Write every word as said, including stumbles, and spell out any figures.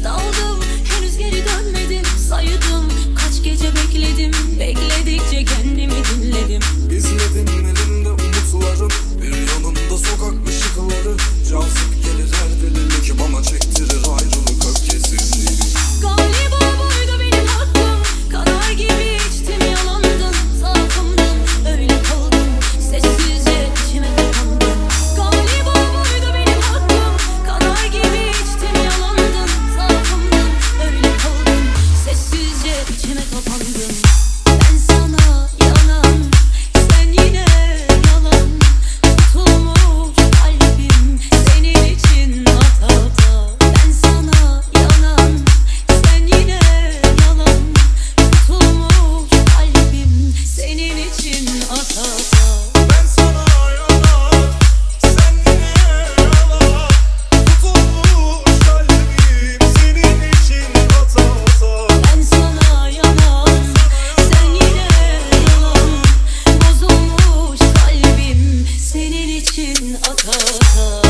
Daldım, henüz geri dönmedim. Saydım, kaç gece bekledim. Bekledikçe kendimi dinledim. İzledim elimde umutlarım, bir yanımda sokak ışıkları. Cazip gelir her delilik, bana çektirir ayrılık öfkesini. Galiba buydu benim hakkım, kanar gibi içtim yalandım. Zaafımdım, öyle kaldım, sessizce içime kapandım. Galiba buydu benim hakkım, kanar gibi içtim yalandım. Zaafımdım, öyle kaldım, sessizce içime kapandım. Ben sana yanan, sen yine yalan. Tutulmuş kalbim senin için ata ata. Ben sana yanan, sen yine yalan. Tutulmuş kalbim senin için ata ata. Ben sana yalan, sen yine yalan. Tutulmuş kalbim senin için ata ata. Ben sana yanan, sen yine yalan. Bozulmuş kalbim senin için ata ata.